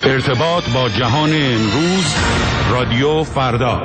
ارتباط با جهان امروز، رادیو فردا.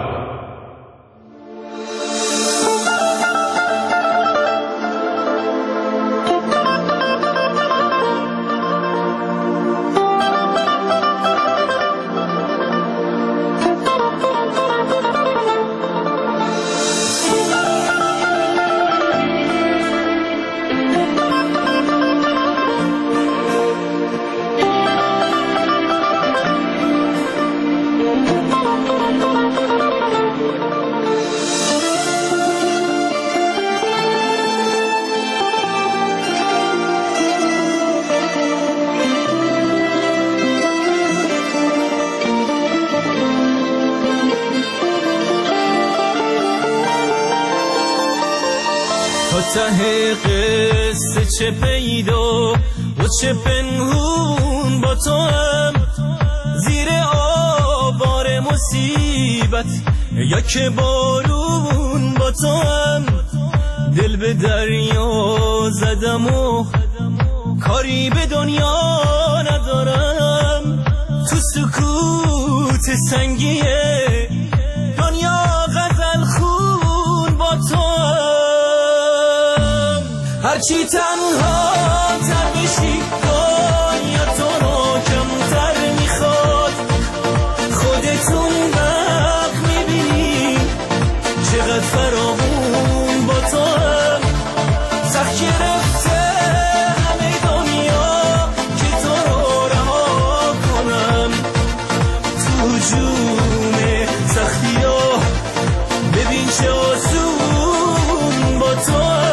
ته قصه چه پیدا و چه پنهون با تو هم، زیر آوار مصیبت یا که بارون با تو هم، دل به دریا زدم و کاری به دنیا ندارم، تو سکوت سنگیه دنیا غزل خون با تو هم. هرچی تنها تر بشی دنیا تو رو کمتر میخواد، خودتون وقت میبینی چقدر فراوون با تو هم، سخت گرفته همه دنیا که تو رو رها کنم، تو جون سختی ها ببین چه آسون با تو هم.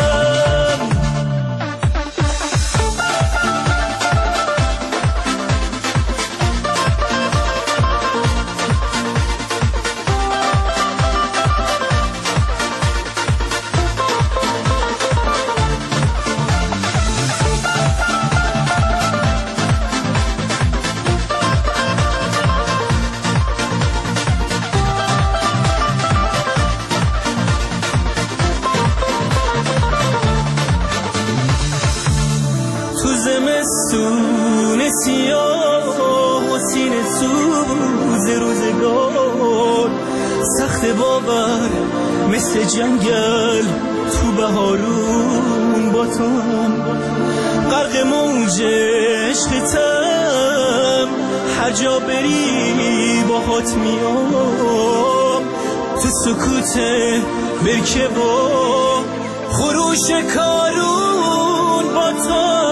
زمستون سیاه و سینه سوز روزگار، سخت باور مثل جنگل تو بهارون با تو هم، غرق موج عشقتم هر جا بری باهات میام، تو سکوت برکه با خروش کارون با تو.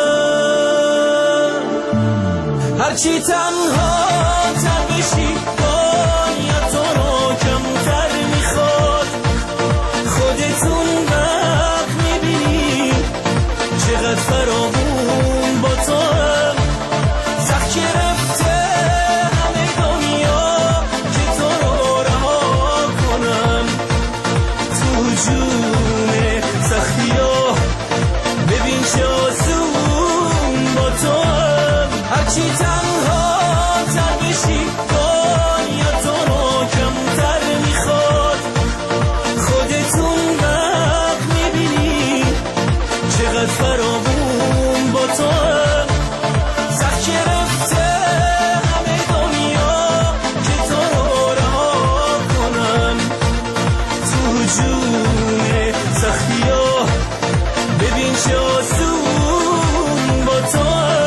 هرچی تنها تر بشی دنیا تو رو کمتر میخواد، خودتون وقت میبینی چقدر فراوون با تو هم، سخت گرفته همه دنیا که تو رو رها کنم، تو جون سختی ها ببین چه آسون با تو هم. هرچی تنها تر بشی دنیا تو رو کمتر میخواد، خودتون وقت میبینی چقدر فراوون با تو هم، سخت گرفته همه دنیا که تو رو رها کنم، تو جون سختی ها ببین چه آسون با تو هم.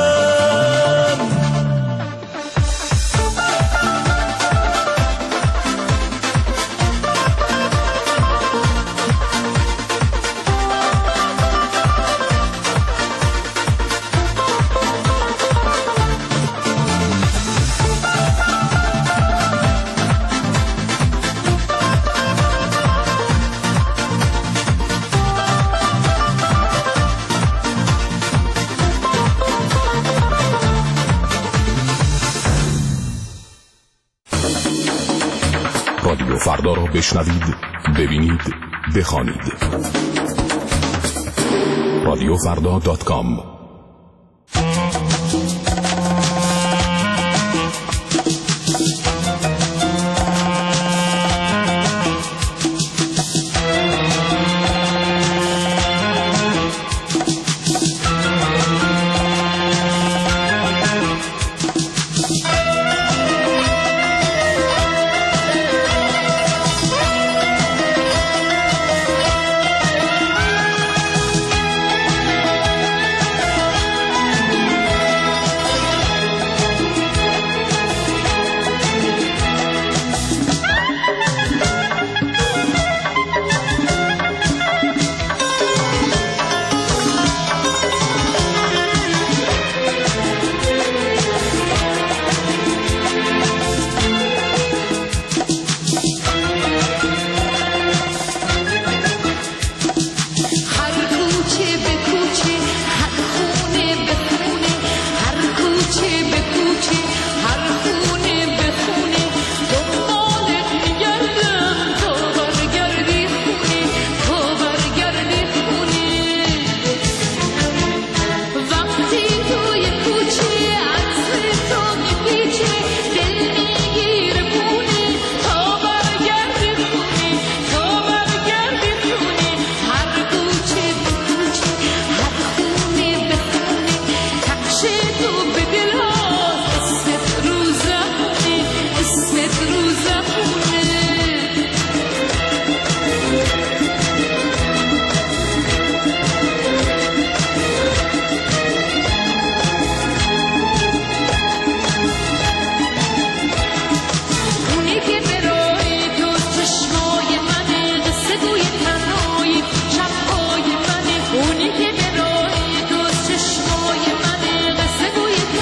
رادیو فردا را بشنوید، ببینید، بخوانید. radiofrda.com اونی که به راه تو چشمای منه قصه گوی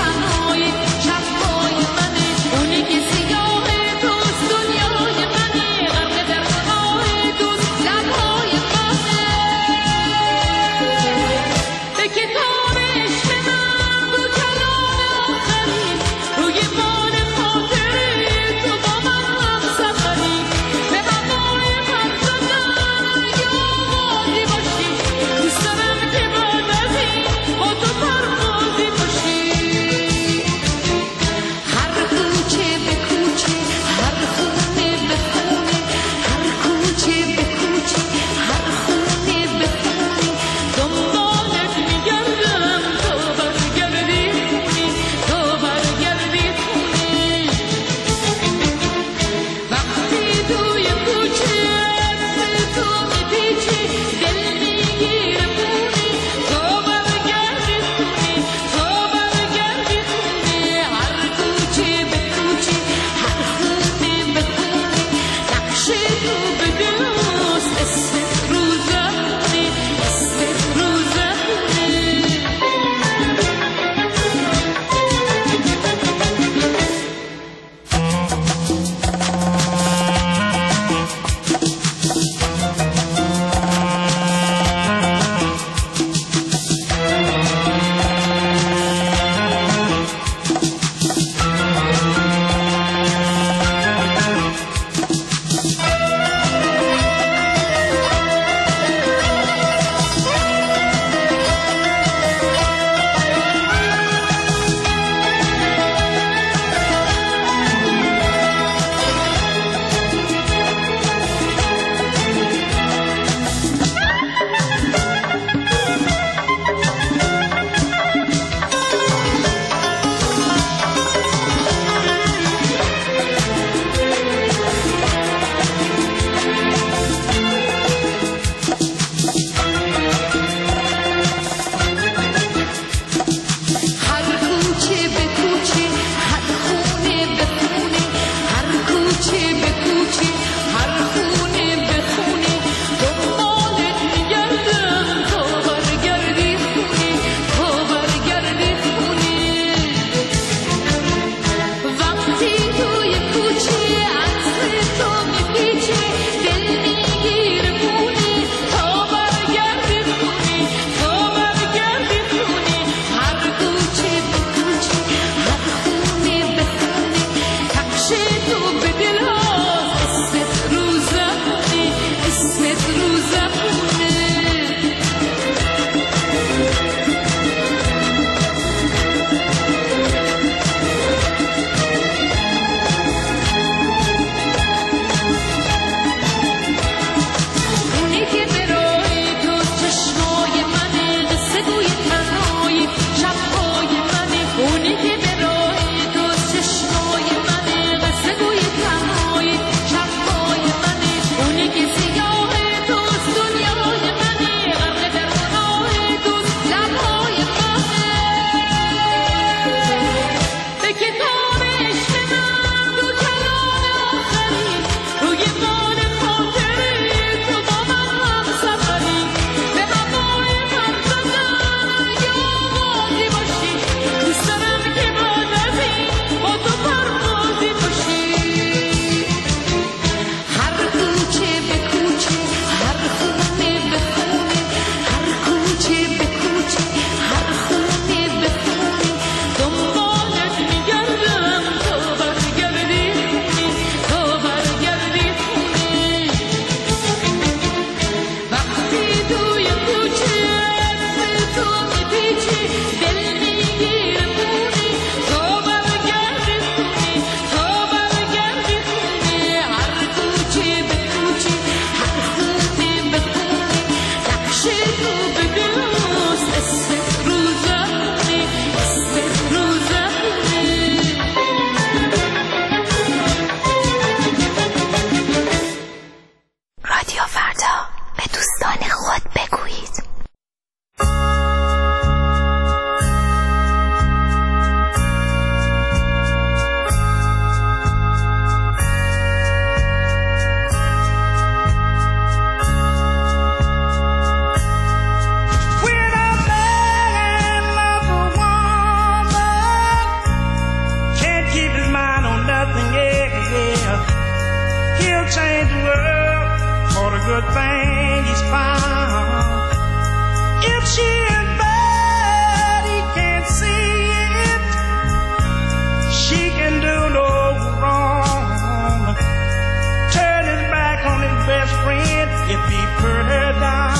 good thing he's found. If she is bad, he can't see it. She can do no wrong. Turn his back on his best friend if he put her down.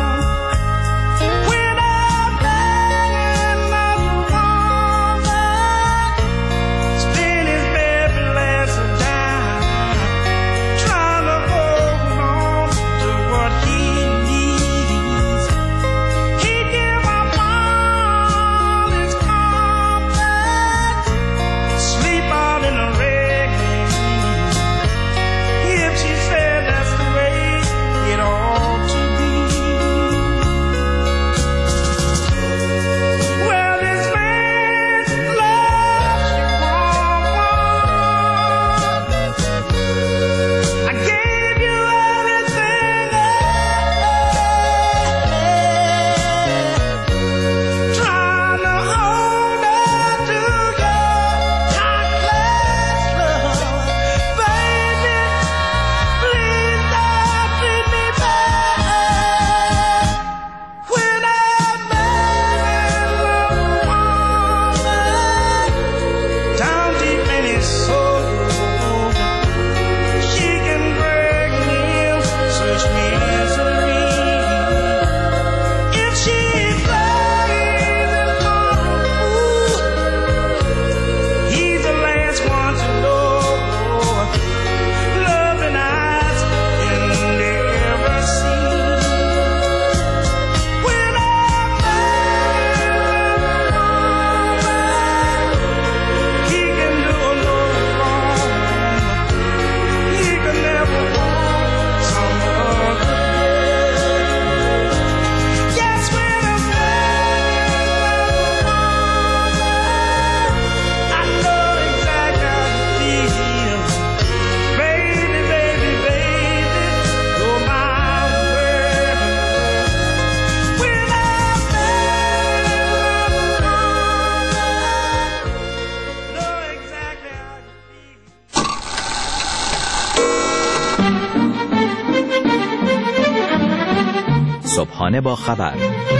صبحانه با خبر،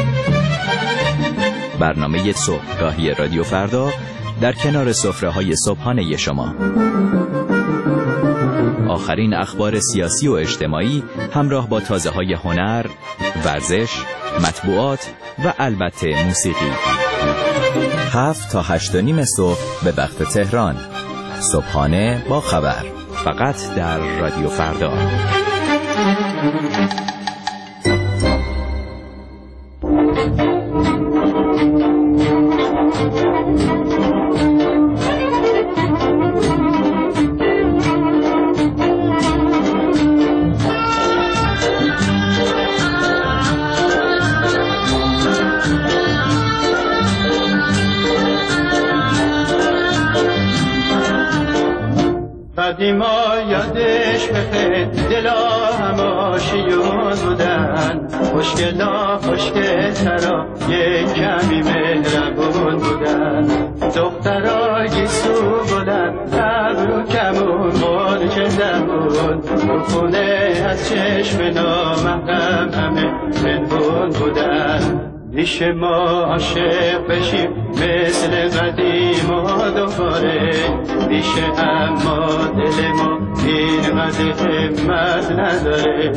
برنامه صبحگاهی رادیو فردا در کنار سفره‌های صبحانه شما. آخرین اخبار سیاسی و اجتماعی همراه با تازه‌های هنر، ورزش، مطبوعات و البته موسیقی. 7 تا 8:30 صبح به وقت تهران. صبحانه با خبر، فقط در رادیو فردا. قدیما یادش بخیر دلا هماشیون بودن، خوشگلا خوشگلترا یک کمی مهربون بودن، دخترا گیسو بودن ابرو کمون مالک زبون، رو خونه از چشم نامحرم همه منبون بودن. پیش ما عاشق بشیم مثل قدیما دوباره، میشه اما دل ما اینقدر همت نداره.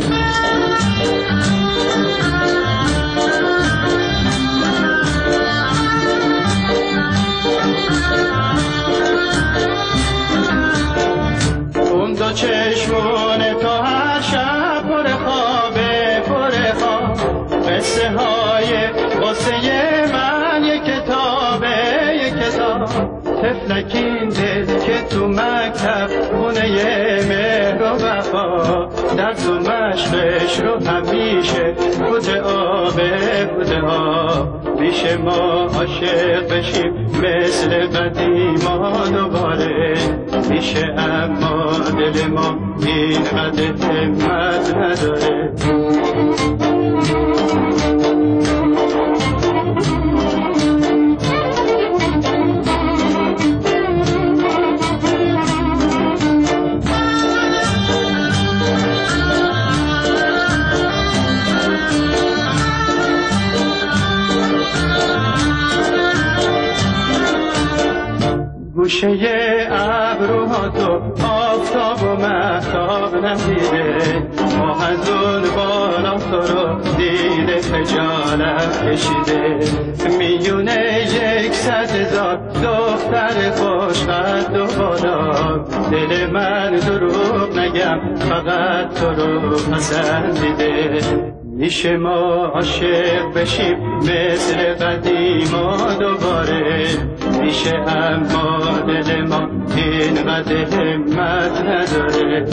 اون دو چشمونه تا هر شب پر خوابه پر خواب، قصه های قصه من یک کتابه یک کتاب، تفلکین دل که تو مکتب خونه مهر و وفا، در تو مشقش رو همیشه بوده آبه بوده ها. میشه ما عاشق بشیم مثل قدیما دوباره، میشه اما دل ما اینقدر همت نداره. گوشه ابروها تو آفتاب و مهتاب ندیده، ما از اون بالا تو رو دیده خجالت کشیده. میونه 100,000 دختر خوشقد و بالا، دل من دروغ نگم فقط تو رو پسندیده. میشه ما عاشق بشیم مثل قدیما دوباره، میشه اما دل ما اینقدر همت نداره.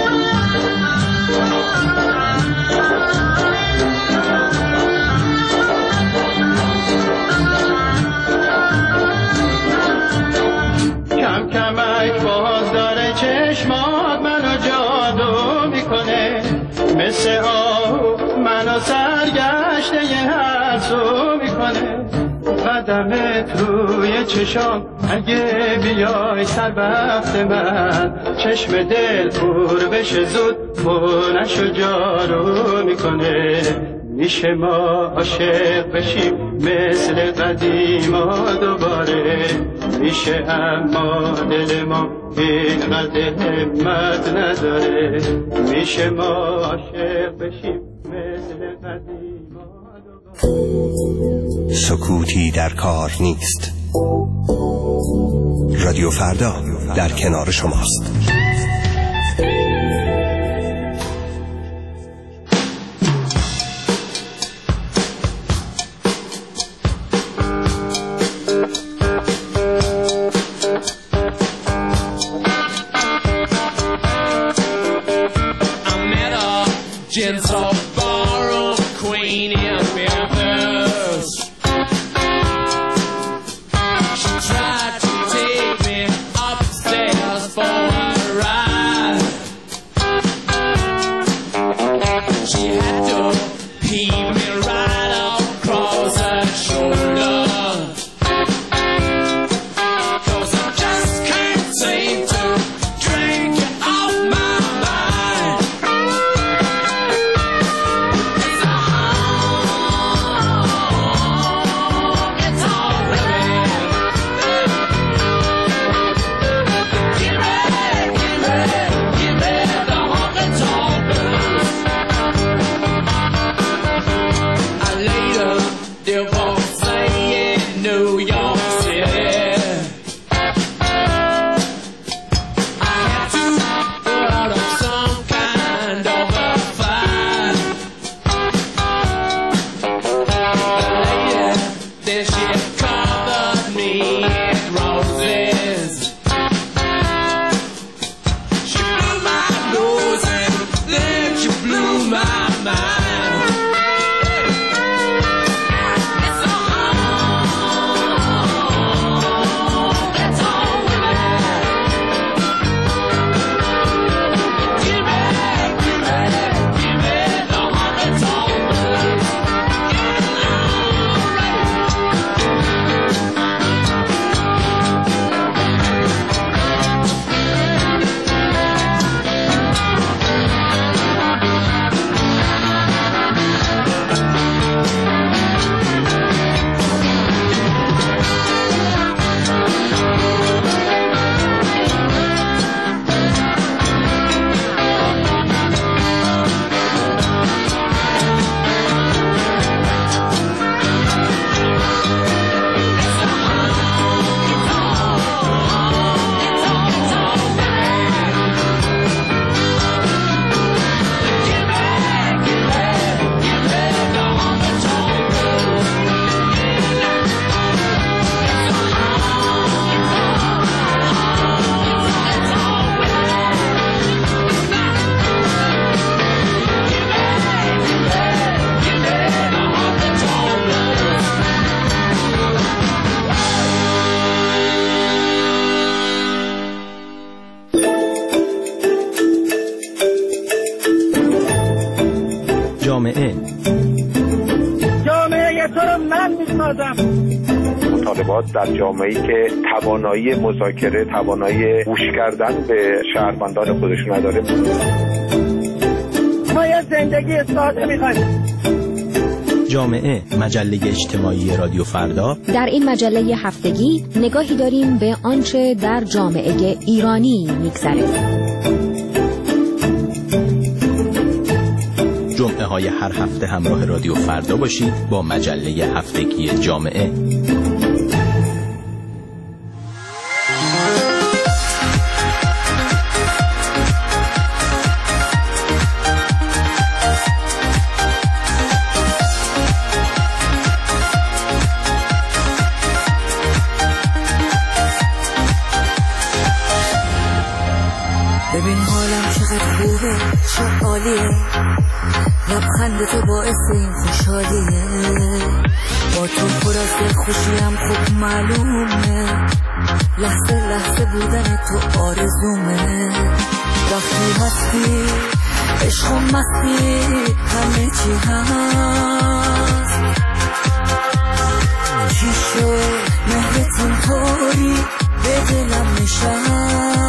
کم کمک باز داره چشمات منو جادو میکنه، مثل آهو منو سرگشته هر سو میکنه. قدمت روی چشام اگه بیای سر وقت من، چشم دل پر بشه زود خونش و جارو میکنه. میشه ما عاشق بشیم مثل قدیما دوباره، میشه اما دل ما اینقدر همت نداره. میشه ما عاشق بشیم مثل قدیما دوباره. سکوتی در کار نیست. رادیو فردا در کنار شماست. Gentle ballroom queen in Memphis. She tried to take me upstairs for a ride. She had to pee me right across her shoulder, 'cause I just can't seem to drink you off my mind. جامعه تو رو من میسازم. مطالبات در جامعه‌ای که توانایی مذاکره، توانایی گوش کردن به شهروندان خودشون نداره. ما یه زندگی ساده میخوایم، جامعه، مجله اجتماعی رادیو فردا. در این مجله هفتگی نگاهی داریم به آنچه در جامعه ایرانی می‌گذرد. جمعه های هر هفته همراه رادیو فردا باشید با مجله هفتگی جامعه. ببین حالم چقدر خوبه، چه عالیه، لبخند تو باعث این خوشحالیه، با تو پر از دلخوشیم خوب معلومه، لحظه لحظه بودن تو آرزومه، وقتی هستی عشق و مستی همه چی هست، چی شد مهرت اینطوری به دلم نشست،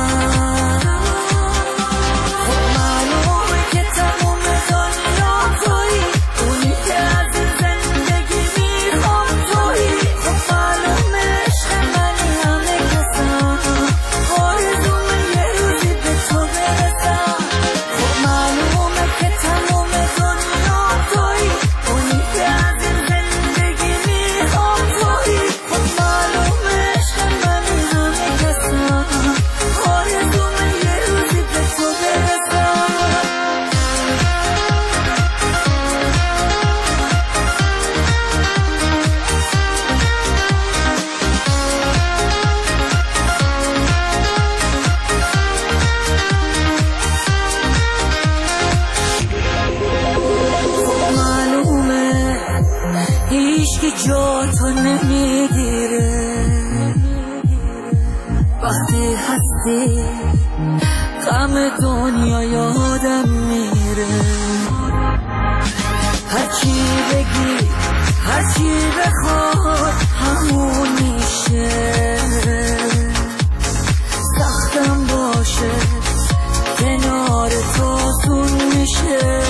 جا تو نمیگیره، وقتی هستی غم دنیا یادم میره، هرچی بگی هرچی بخواد همون میشه، سختم باشه کنار تو سون میشه،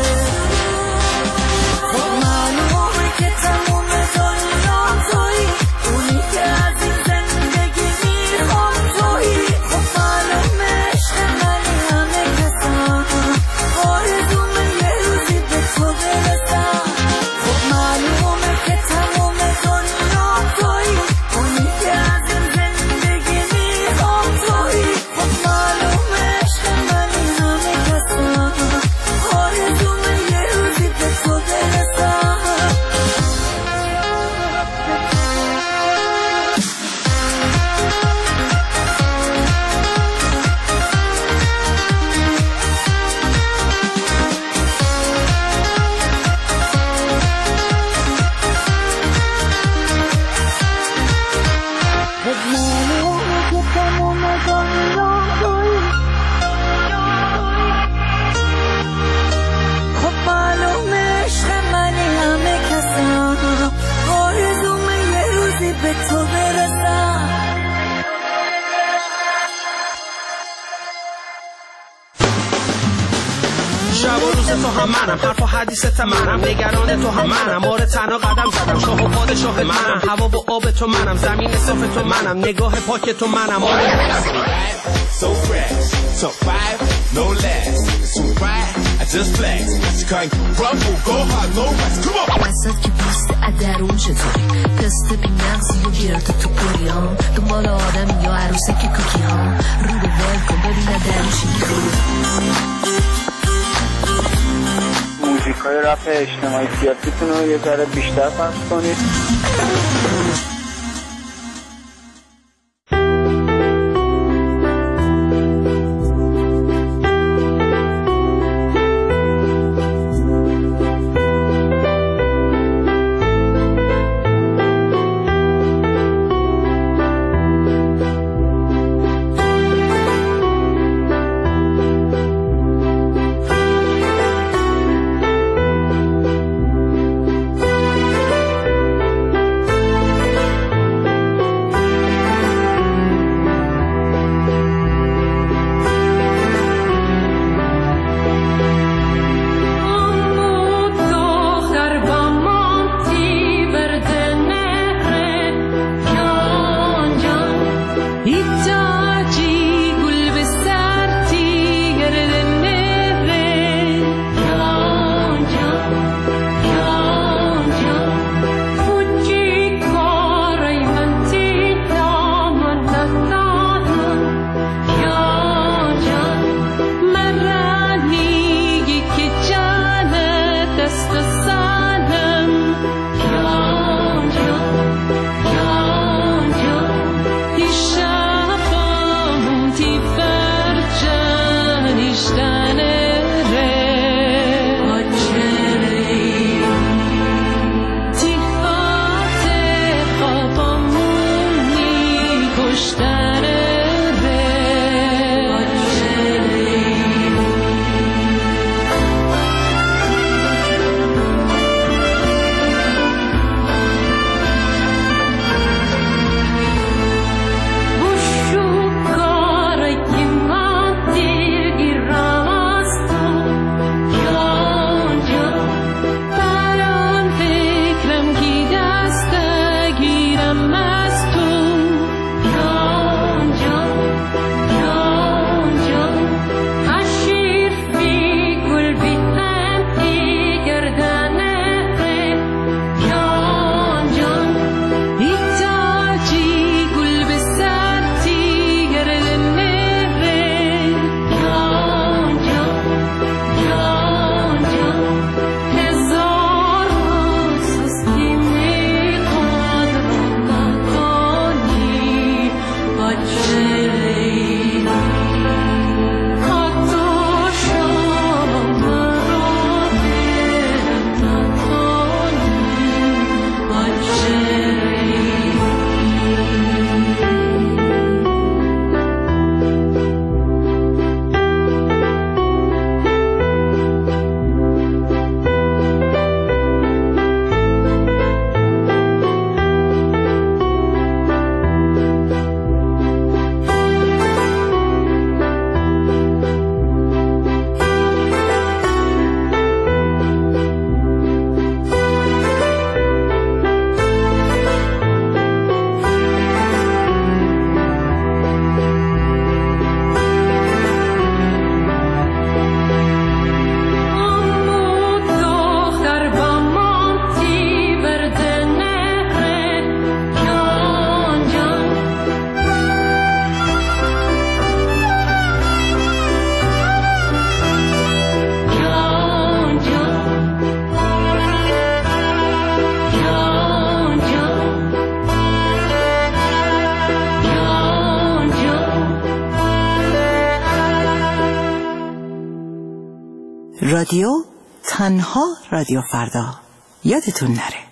تو هم منم، حرف و حدیثت منم، نگران تو هم منم، آره تنها قدم زدم، شاه و پادشاه منم، هوا و آب تو منم، زمین صاف تو منم، نگاه پاک تو منم، آره so fresh, top 5, no less, so right, I just flex, she can't rumble, go hard, no rest, come on. دستت که پوست ادرون چطوری، دست بی نقصی و گیرات تو پوریام، دنبال آدم یا عروسه که کوکی ها، رو به ول کن ببینه درمشی میخوری. موزیکای رپ اجتماعی سیاسیتون رو یه ذره بیشتر پخش کنید. رادیو تنها رادیو فردا. یادتون نره.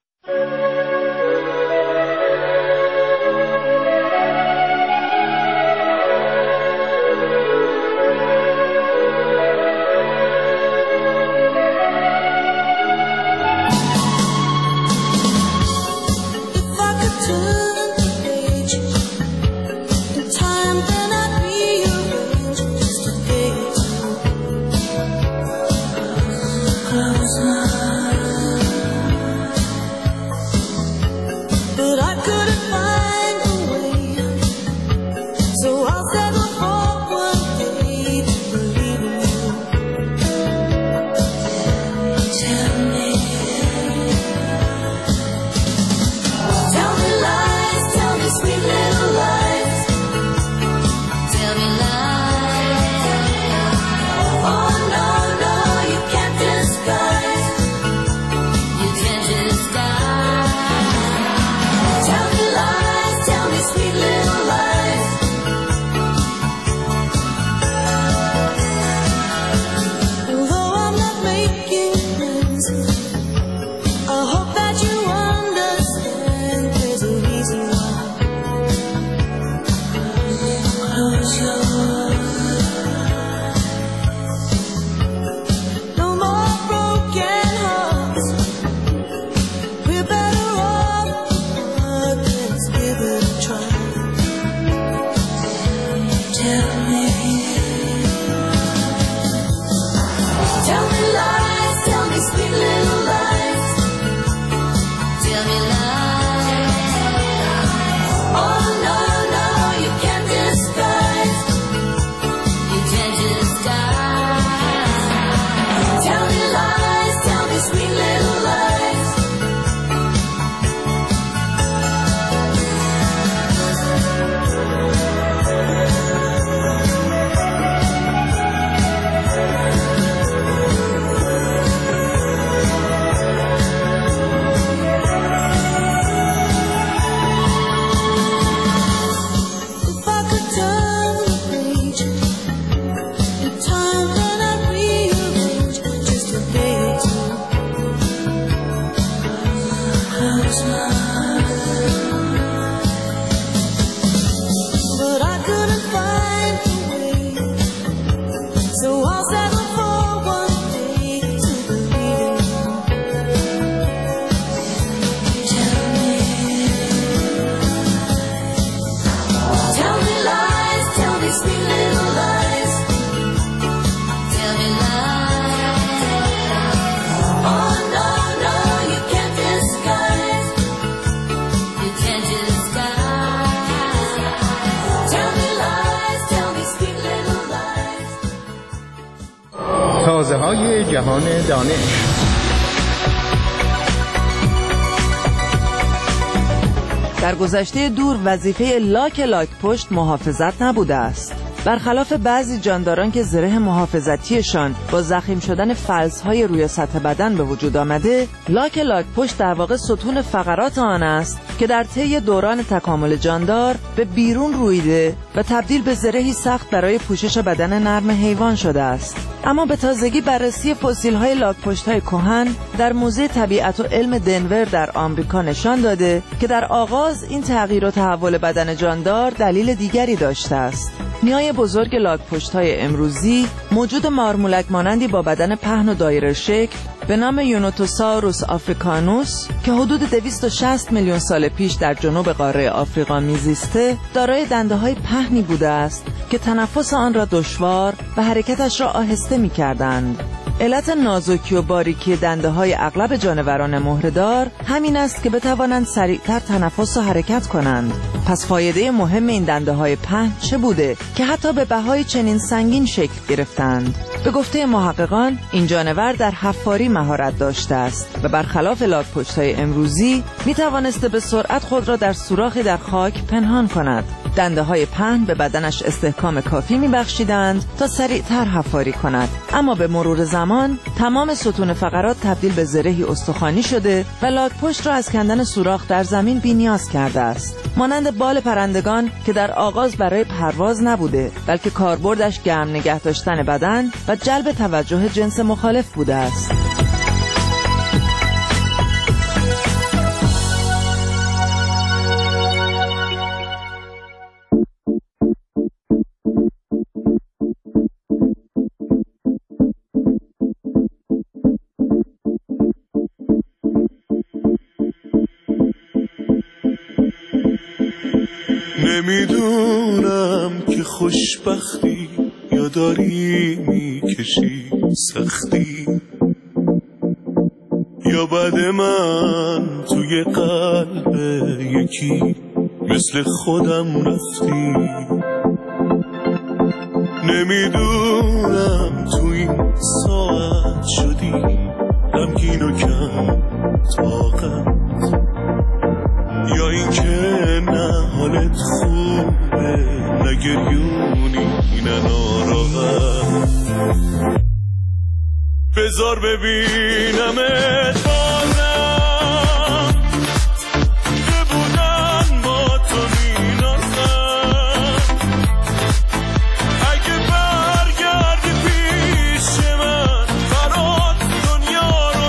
تازه‌های جهان دانش. در گذشته دور وظیفه لاک پشت محافظت نبوده است. برخلاف بعضی جانداران که زره محافظتیشان با ضخیم شدن فلزهای روی سطح بدن به وجود آمده، لاک پشت در واقع ستون فقرات آن است که در طی دوران تکامل جاندار به بیرون رویده و تبدیل به زرهی سخت برای پوشش بدن نرم حیوان شده است. اما به تازگی بررسی فسیل‌های لاک‌پشت‌های کهن در موزه طبیعت و علم دنور در آمریکا نشان داده که در آغاز این تغییر و تحول بدن جاندار دلیل دیگری داشته است. نیای بزرگ لاک‌پشت‌های امروزی موجود مارمولک مانندی با بدن پهن و دایره شکل به نام یونوتوساوروس آفریکانوس که حدود 260 میلیون سال پیش در جنوب قاره آفریقا میزیسته، دارای دنده‌های پهنی بوده است که تنفس آن را دشوار و حرکتش را آهسته می‌کردند. علت نازکی و باریکی دنده‌های اغلب جانوران مهره‌دار همین است که بتوانند سریعتر تنفس و حرکت کنند. پس فایده مهم این دنده‌های پهن چه بوده که حتی به بهای چنین سنگین شکل گرفتند؟ به گفته محققان این جانور در حفاری مهارت داشته است و برخلاف لاک‌پشت‌های امروزی می‌توانسته به سرعت خود را در سوراخی در خاک پنهان کند. دنده‌های پهن به بدنش استحکام کافی می‌بخشیدند تا سریعتر حفاری کند. اما به مرور زمان تمام ستون فقرات تبدیل به زرهی استخوانی شده و لاک‌پشت را از کندن سوراخ در زمین بی‌نیاز کرده است. مانند بال پرندگان که در آغاز برای پرواز نبوده، بلکه کاربردش گرم نگه داشتن بدن و جلب توجه جنس مخالف بوده است. نمیدونم که خوشبختی یا داری میکشی سختی، یا بعد من توی قلب یکی مثل خودم رفتی. نمیدونم تو این ساعت شدی غمگین و کم طاقت، یا این که نه حالت خوبه نه گریونی نه ناراحت. بذار ببینمت بازم که بودن با تو مینازم. اگه برگردی پیش من برات دنیا رو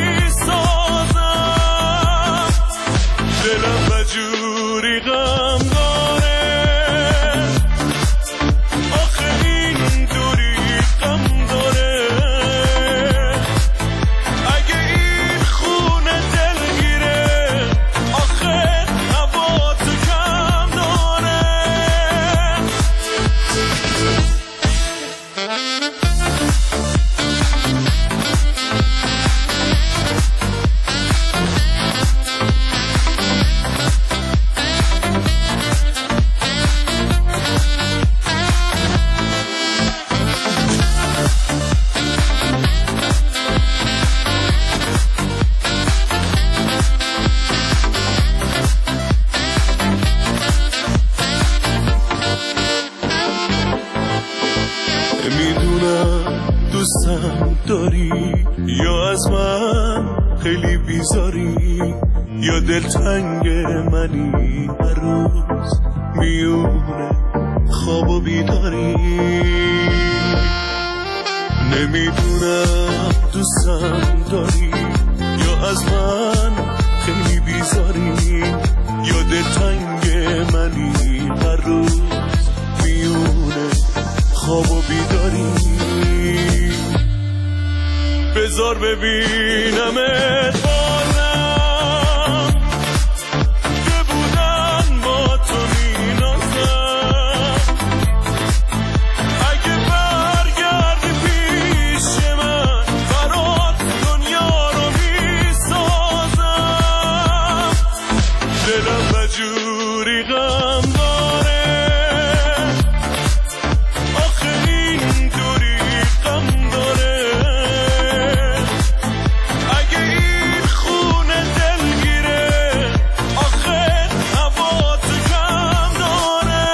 میسازم. دلم بجوری غم داره آخه این دوری غم داره. اگه این خونه دلگیره آخه هوا تو کم داره. میدونم دوستم داری یا از من خیلی بیزاری، یا دلتنگ منی هر روز میونه خواب و بیداری. نمیدونم دوستم داری یا از من خیلی بیزاری، یا دلتنگ منی هر روز میونه خواب و بیداری. بذار ببینمت بازم که بودن با تو مینازم. اگه برگردی پیش من برات دنیا رو میسازم. دلم بجوری غم داره آخه این دوری غم داره. اگه این خونه دلگیره آخه هوا تو کم داره.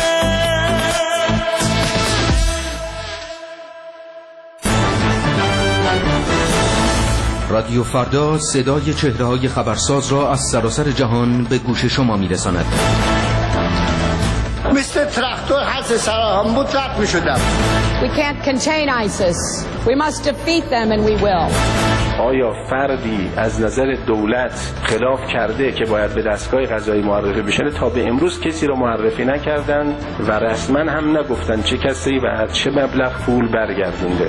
رادیو فردا صدای چهره‌های خبرساز را از سراسر جهان به گوش شما می‌رساند. مثل تراکتور حز سرام بود رد می‌شدم. We can't contain ISIS. We must defeat them and we will. آیا فردی از نظر دولت خلاف کرده که باید به دستگاه قضایی معرفی بشه؟ تا به امروز کسی رو معرفی نکردن و رسما هم نگفتن چه کسی و چه مبلغ پول برگردونده.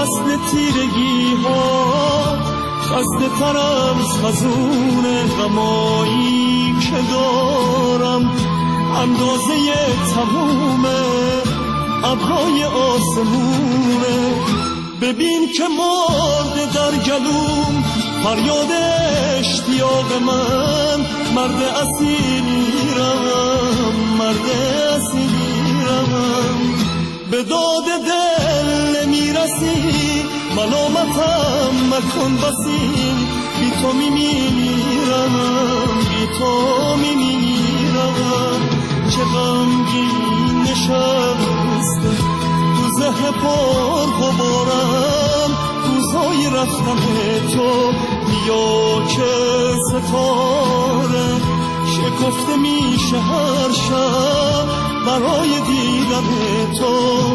فصل تیرگی ها خسته تر از خزون غمایی که دارم اندازه تموم ابرهای آسمونه ببین که مرده در گلوم فریاد اشتیاق من مرد اسیرم مرد اسیرم به داد دل میرسی ملامتم مکن بسی بی تو میمیرم بی تو میمیرم چه غمگین نشسته تو ذهن پر غبارم روزای رفتن تو بیا که ستاره شکفته میشه هر شب برای دیدن تو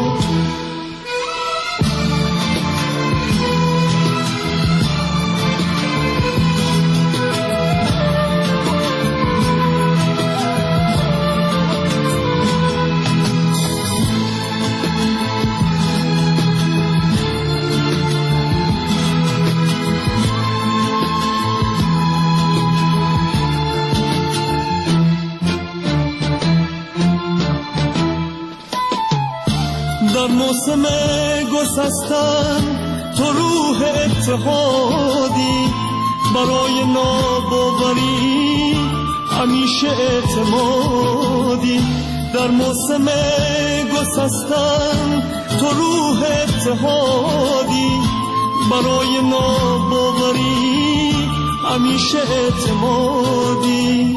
در موسم گسستن تو روح اتحادی برای ناباوری همیشه اعتمادی در موسم گسستن تو روح اتحادی برای ناباوری همیشه اعتمادی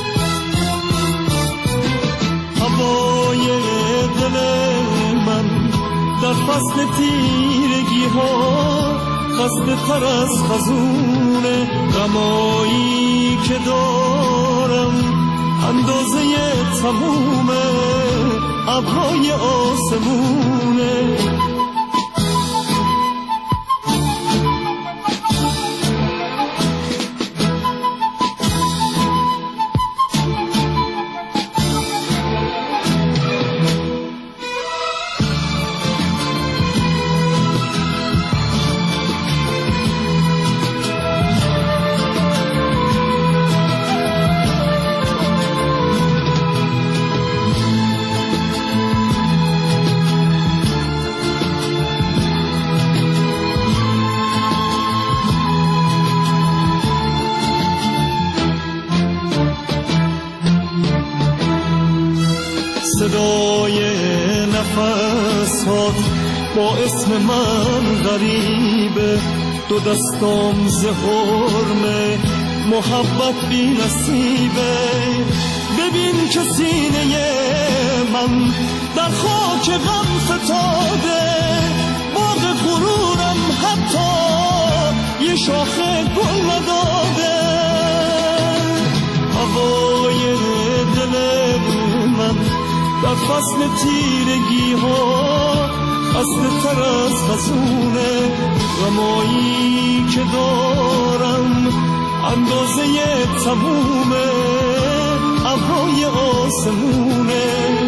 هوای دل من در فصل تیرگی ها خسته تر از خزون غمایی که دارم اندازه تموم ابرهای آسمونه صدای نفسات با اسم من غریبه دو دستام ز حرمه محبت بی نصیبه ببین که سینه من در خاک غم فتاده باغ غرورم حتی یه شاخه گل نداده هوای دل من در فصل تیرگی ها خسته تر از خزون غمایی که دارم اندازه تموم ابرهای آسمونه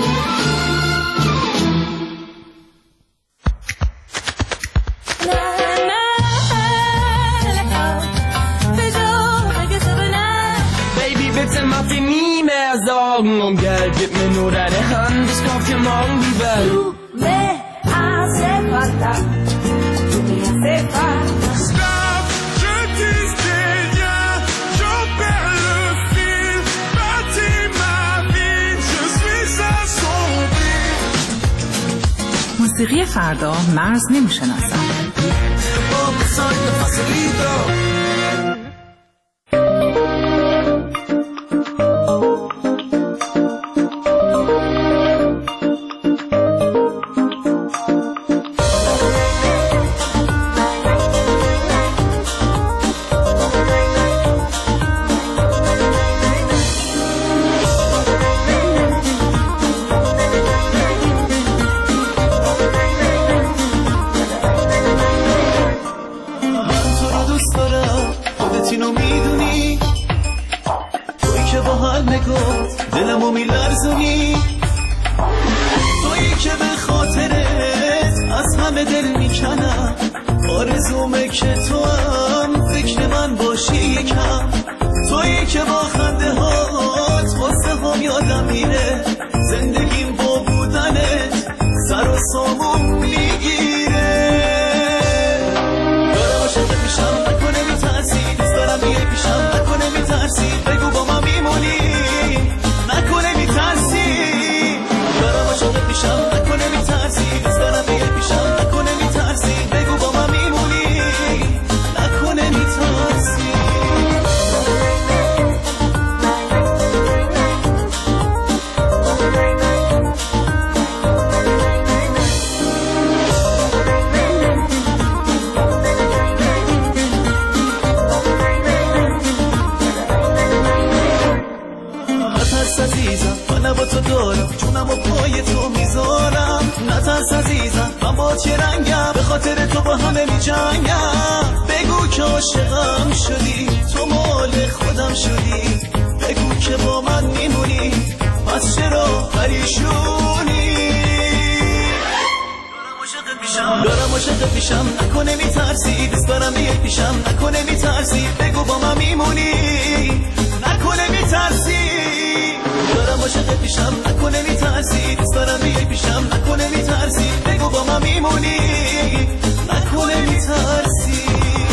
Bitte mach dir nie mehr Sorgen um Geld, gib mir nur deine Hand, ich kauf dir morgen die Welt. Du me hace falta, tu me hace falta. Stop, je disdaigne, je perds le fil, bâtis ma vie, je suis à son fil. موسیقی فردا مرز نمیشناسم. دلمو میلرزونی تویی که به خاطرت از همه همه دل میکنم، آرزومه که تو هم فکر من باشی یکم. تویی که با خنده هات واسه هم یادم میره، زندگیم با بودنت سر و سامون میگیره. دارم عاشقت میشم نکنه میترسی، دوست دارم بیای پیشم نکنه میترسی، بگو با من میمونی نکنه میترسی. دارم عاشقت میشم نکنه میترسی، دوست دارم بیای پیشم نکنه میترسی، بگو با من میمونی نکنه میترسی. من با تو دارم جونم و پای تو میذارم، نترس عزیزم من با چه رنگم، به خاطر تو با همه میجنگم. بگو که عاشقم شدی، تو مال خودم شدی، بگو که با من میمونی، پس چرا پریشونی؟ دارم عاشقت میشم نکنه میترسی، دوست دارم بیای پیشم نکنه میترسی، بگو با من میمونی نکنه میترسی. دارم عاشقت میشم نکنه میترسی، دوست دارم بیای پیشم نکنه میترسی، بگو با من میمونی نکنه میترسی.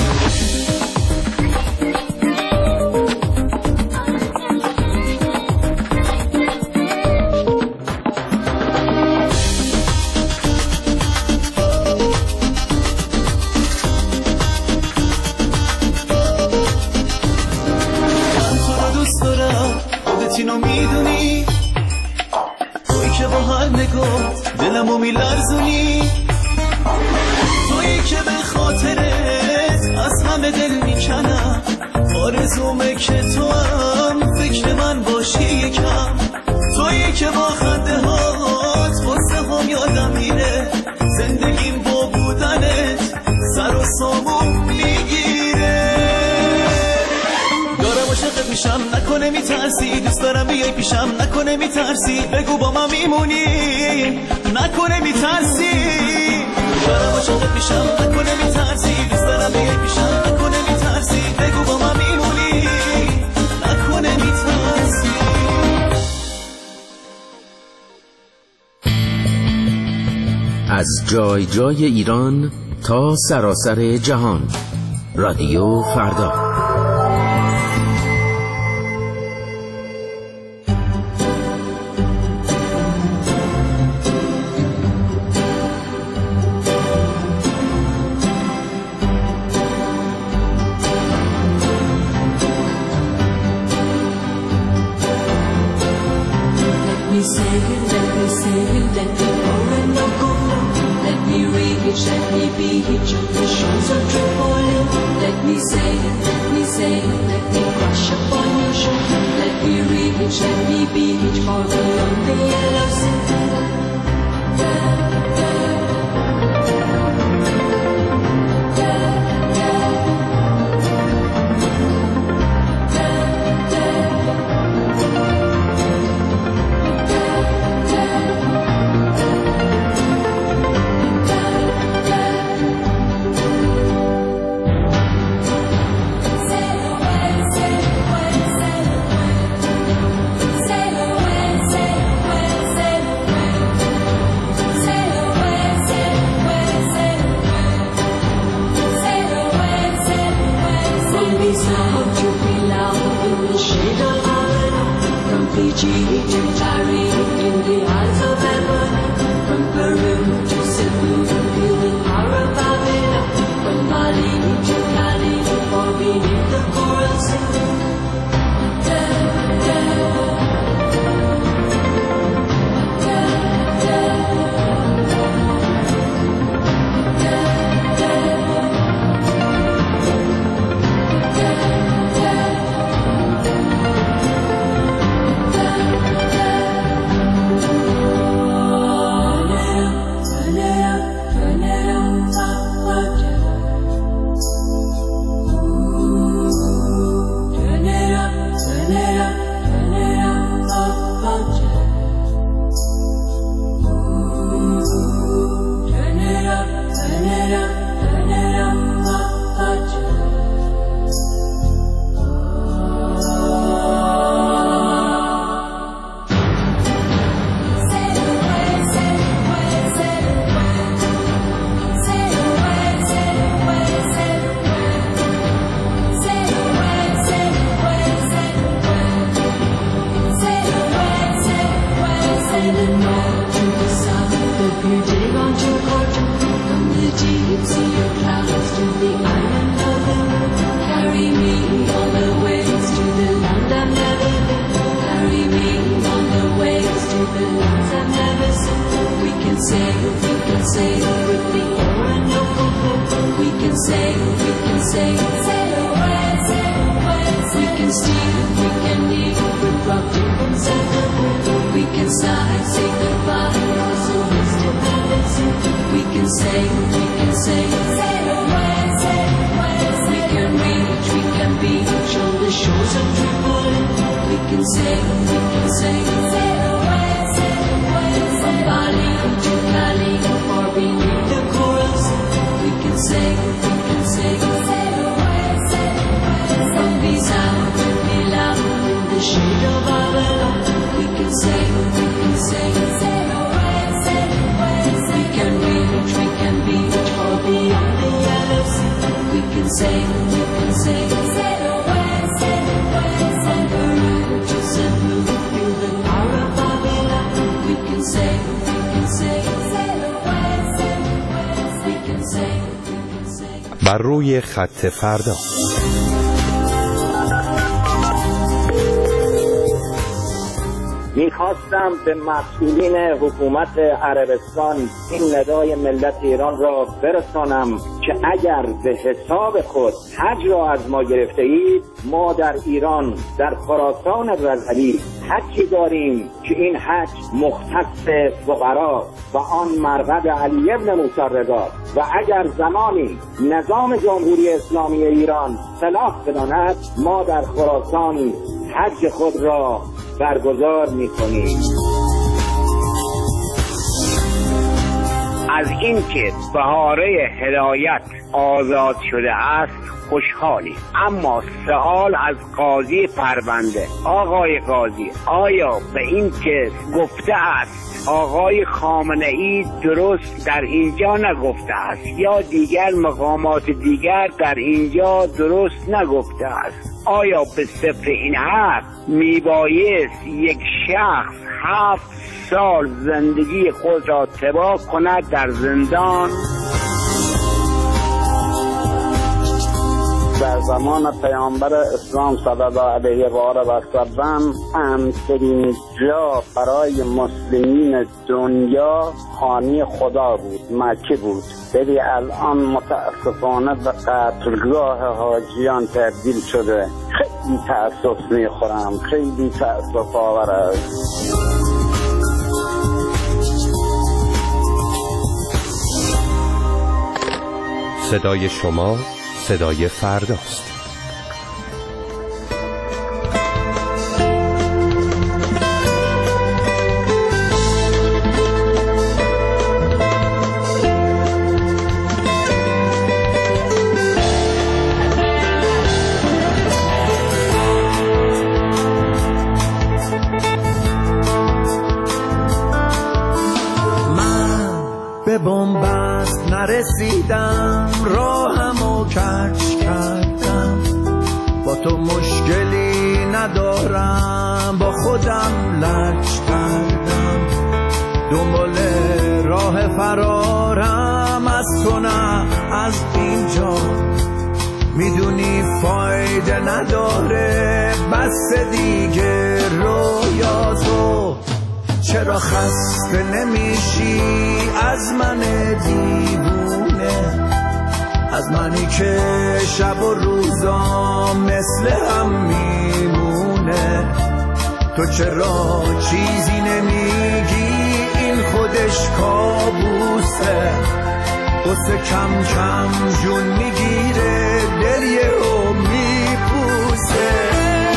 من تو رو دوست دارم، خودت اینو میدونی، تویی که با هر نگاه دلمو میلرزونی، تویی که به خاطرت از همه دل میکنم، آرزومه که تو هم فکر من باشی یکم. تویی که با خنده هات واسه هم یادم میره، زندگیم با بودنت سر و سامون میگیره. دارم عاشقت میشم نکنه میترسی، دوست دارم بیای پیشم نکنه میترسی، بگو با من میمونی نکنه میترسی. دارم عاشقت میشم نکنه میترسی، دوست دارم بیای پیشم نکنه میترسی، بگو با من میمونی نکنه میترسی. از جای جای ایران تا سراسر جهان، رادیو فردا. the north to the south, the Puget on Jakarta, from the Gypsy clouds to the island of the moon. Carry me on the waves to the land I've never been. Carry me on the waves to the lands I've never seen. We can sail with the Orinoco. We can sail, sail away, sail away. We can steal, we can kneel with rock ribbons and the wood. We can sigh, say goodbye, so distant and listen. We can sail, sail away, sail away. We can reach, we can beach on the shores of Tripoli. We can sail, sail away, sail away. From Bali to Cali or beneath the corals. We can sail, sail away, sail away. From Bizao to Milao in the shade of Avalon. We can sail, sail away, sail away. We can reach, we can beach far beyond the yellow sea. We can sail, sail away, sail away. From Peru to Cebu through the power of Babylon. We can sail, sail away, sail away. We can sail. بر روی خط فردا. میخواستم به مسئولین حکومت عربستان این ندای ملت ایران را برسانم که اگر به حساب خود حج را از ما گرفته اید، ما در ایران در خراسان رضوی حجی داریم که این حج مختص فقرا و آن مرقد علی ابن موسی رضا و اگر زمانی نظام جمهوری اسلامی ایران صلاح بداند، ما در خراسان حج خود را برگزار می‌کنیم. از اینکه بهاره هدایت آزاد شده است خوشحالی، اما سوال از قاضی پرونده: آقای قاضی، آیا به این که گفته است آقای خامنه‌ای درست در اینجا نگفته است یا دیگر مقامات دیگر در اینجا درست نگفته است؟ آیا به صفر این حق میبایست یک شخص 7 سال زندگی خود را تباه کند در زندان؟ در زمان پیامبر اسلام صلی الله علیه و آله و سلم امن‌ترین جا برای مسلمین دنیا خانه خدا بود، مکه بود. ولی الان متاسفانه به قتلگاه حاجیان تبدیل شده. خیلی تأسف میخورم، خیلی تأسف آور است. صدای شما صدای فرداست. من به بنبست نرسیدم، راهمو کج کردم. با تو مشکلی ندارم، با خودم لج کردم. دنبال راه فرارم از تو، نه از اینجا. میدونی فایده نداره، بس دیگه رویاتو. چرا خسته نمیشی از من دیوونه؟ از منی که شب و روزا مثل هم میمونه. تو چرا چیزی نمیگی؟ این خودش کابوسه. قصه کم کم جون میگیره، دل یهو میپوسه.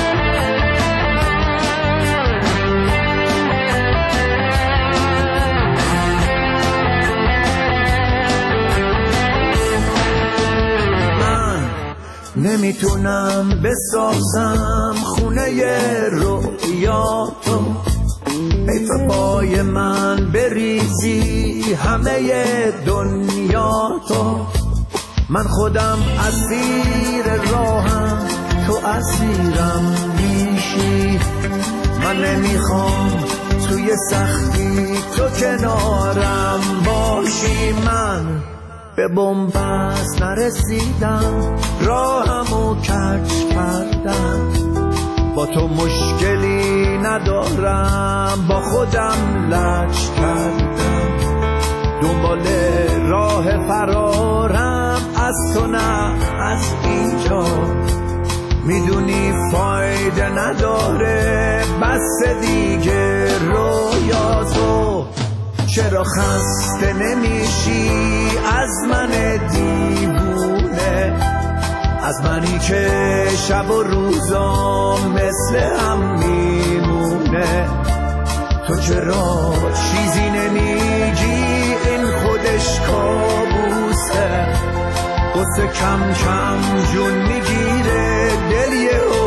نمیتونم بسازم خونه رویاتو، ای تو پای من بریزی همه دنیاتو. من خودم اسیر راهم، تو اسیرم میشی. من نمیخوام توی روزای سختی تو کنارم باشی. من به بنبست نرسیدم، راهمو کج کردم، با تو مشکلی ندارم، با خودم لج کردم، دنبال راه فرارم از تو نه از اینجا. میدونی فایده نداره بس دیگه رویاتو. چرا خسته نمیشی از من دیوونه، از منی که شب و روزام مثل هم میمونه. تو چرا چیزی نمیگی این خودش کابوسه، قصه کم کم جون میگیره دل یه